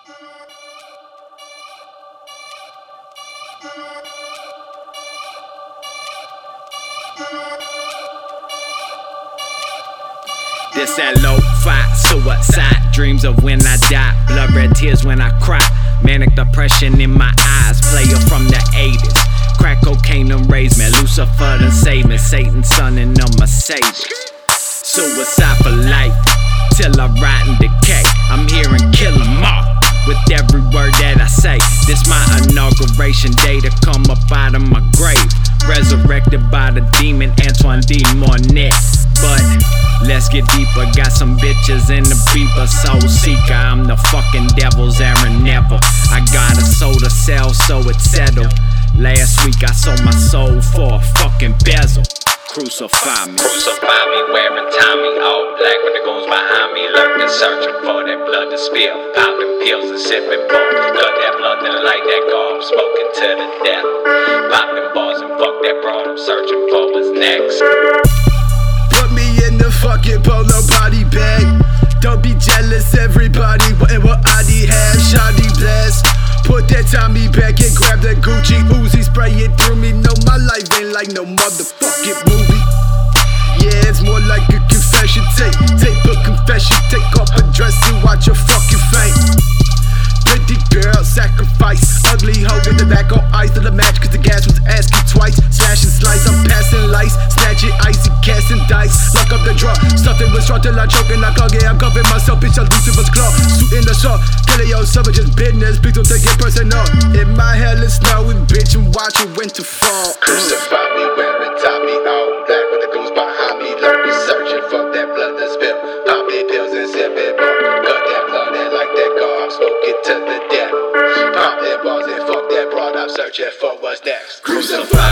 This that lo-fi suicide, dreams of when I die, blood red tears when I cry, manic depression in my eyes, player from the 80s, crack cocaine done raised me, Lucifer done saved me, Satan's son in a Mercedes, suicide for life, till I rot and decay, I'm here and kill 'em all, with every word that I say, this my inauguration day to come up out of my grave, resurrected by the demon Antoine D. Mornet, but let's get deeper, got some bitches in the beeper, soul seeker, I'm the fucking devil's Aaron Neville, I got a soul to sell so it's settled, last week I sold my soul for a fucking bezel, crucify me wearing Tommy, all black with the goons behind me, lurking, searching for that blood to spill, popping pills and sipping bones, cut that blunt and light that garb, smoking to the death, popping bars and fuck that broad, I'm searching for what's next. In the fucking polo body bag. Don't be jealous, everybody wantin' what I have. Shoddy blast. Put that Tommy back and grab that Gucci Uzi, spray it through me. No, my life ain't like no motherfucking movie. Yeah, it's more like a confession tape. Tape a confession, take off her dress and watch her fucking faint. Pretty girl, sacrifice. Ugly hoe in the back on ice to the match, cause the gas was asking twice. Slash and slice, I'm passing lights. Snatch it, icy, casting dice. Lock up the draw, something was wrong till I choke and I clog it. I'm covering myself, bitch, I'm Lucifer's claw. Suit in the short, killing your self, just business. Please don't take it personal. In my hell, it's snowing, bitch, and watch it winter fall. Crucify me wearing Tommy, all black with the goons behind me, lurking, searching for that blood to spill. Popping pills and sipping more. Cut that blood and like that garb, smoke it to the death. Pop that bars and fuck that broad, I'm searching for what's next. Crucify